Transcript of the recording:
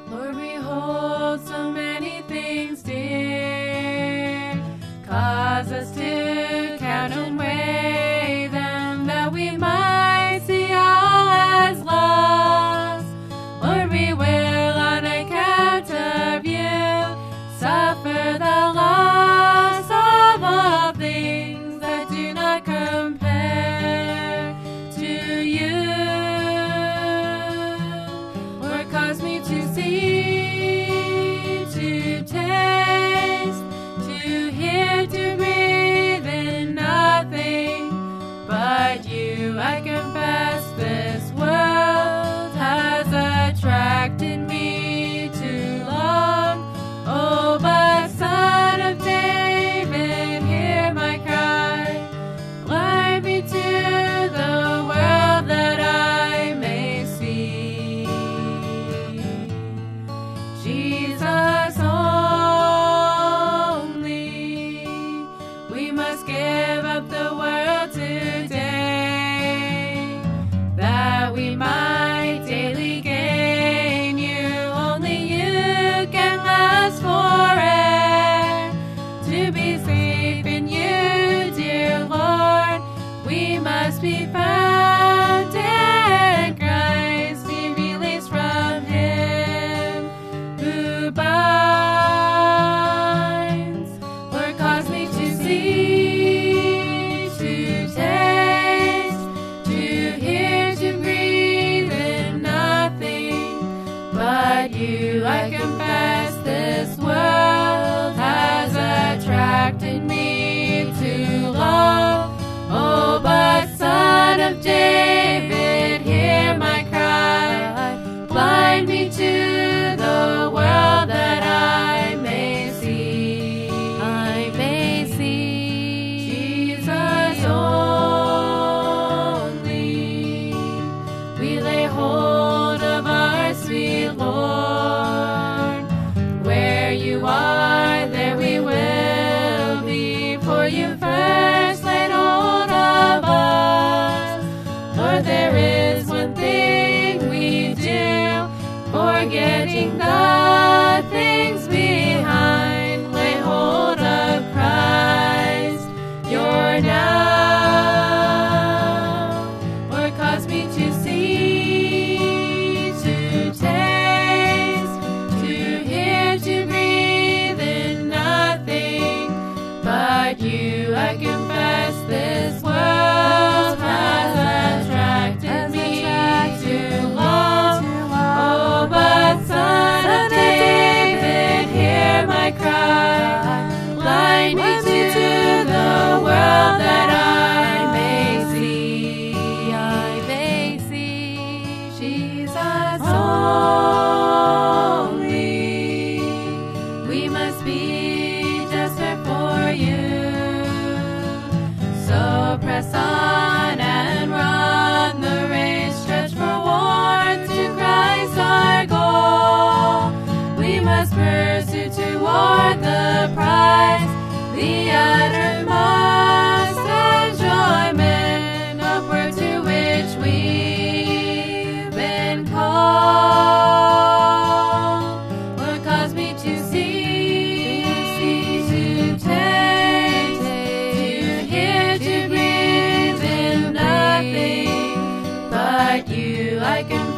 Lord, we hold so many things dear. Cause us to count and weigh them, that we might see all as lost. Lord, we will on account of you suffer the loss of all things that do not compare to you. Lord, cause me to see, to taste, to hear, to breathe in nothing but you. I confess this world has attracted me too long. Oh, but Son of David, hear my cry. Blind me to the world that I may see Jesus only. We must give up the world today, that we might daily gain you. Only you can last forever. To be safe in you, dear Lord, we must be found in Christ, be released from him who binds. Lord, cause me to see, to taste, to hear, to breathe in nothing but you. I confess this world has attracted me too long. Oh, but Son of David, hear my cry. Blind me to the world that I may see. I may see Jesus only. We lay hold of our sweet Lord. Where you are, there we will be. For you first laid hold of us. Lord, there is one thing we do, forgetting the things behind. Lay hold of Christ, you're now. Lord, cause me to see, to taste, to hear, to breathe in nothing but you. I confess this world has attracted me too long. Oh, but Son of David, hear my cry. Blind me to the world that I may see. I may see Jesus only. We must be desperate for you. So press on and run the race, stretch forward to Christ our goal. We must pursue toward the prize, the uttermost enjoyment, upward to which we've been called. Lord, cause me to see, to taste, to hear, to breathe in nothing but you. I can